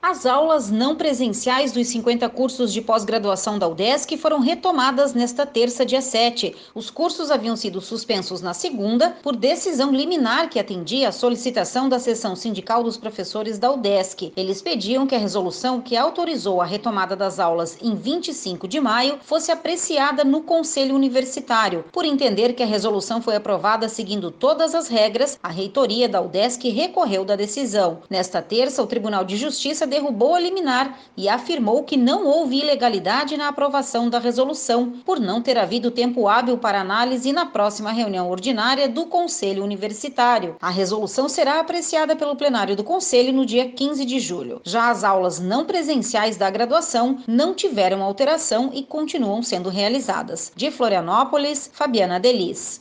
As aulas não presenciais dos 50 cursos de pós-graduação da UDESC foram retomadas nesta terça, dia 7. Os cursos haviam sido suspensos na segunda por decisão liminar que atendia à solicitação da seção sindical dos professores da UDESC. Eles pediam que a resolução que autorizou a retomada das aulas em 25 de maio fosse apreciada no Conselho Universitário. Por entender que a resolução foi aprovada seguindo todas as regras, a reitoria da UDESC recorreu da decisão. Nesta terça, o Tribunal de Justiça derrubou a liminar e afirmou que não houve ilegalidade na aprovação da resolução, por não ter havido tempo hábil para análise na próxima reunião ordinária do Conselho Universitário. A resolução será apreciada pelo plenário do Conselho no dia 15 de julho. Já as aulas não presenciais da graduação não tiveram alteração e continuam sendo realizadas. De Florianópolis, Fabiana Delis.